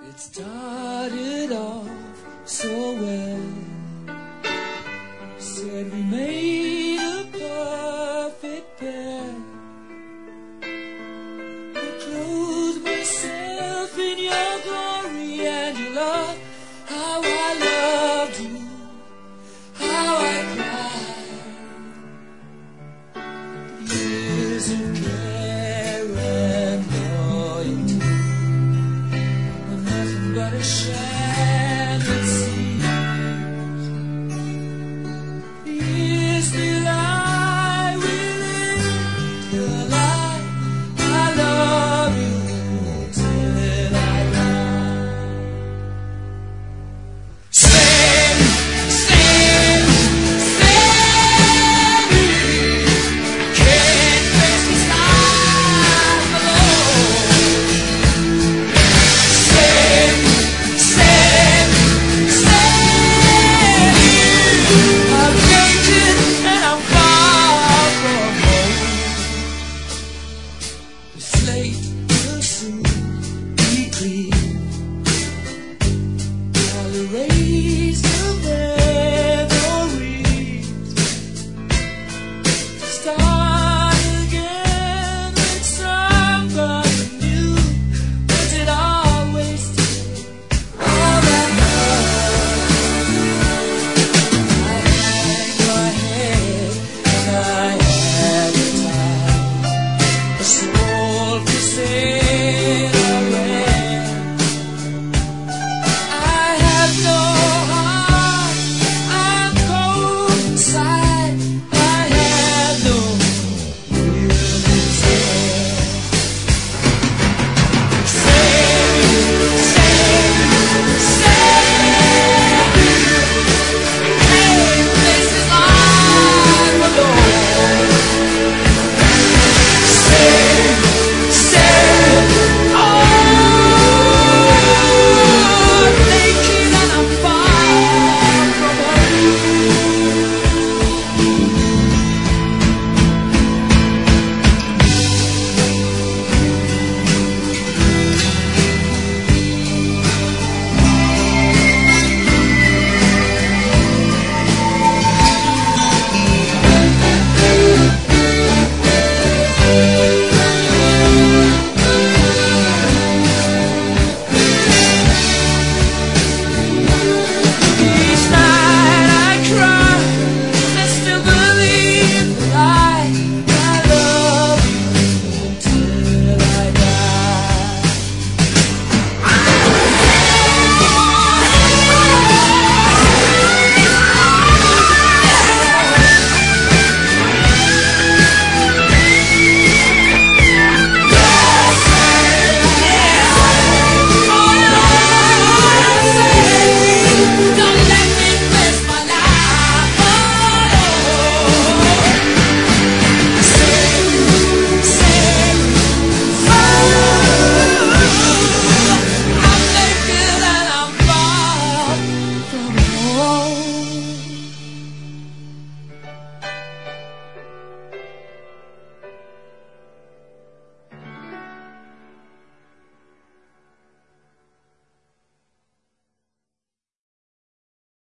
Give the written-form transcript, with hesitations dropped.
It started off so well. Said we made a perfect pair. I clothed myself in your glory and your love. How I loved you, how I cried. Years of care and loyalty were nothing but a sham, it seems. Years till I will live, till I love you till I die. Stand me. Can't face this life alone. Stand you. I'm changing and I'm far from home. The slate will soon be clear.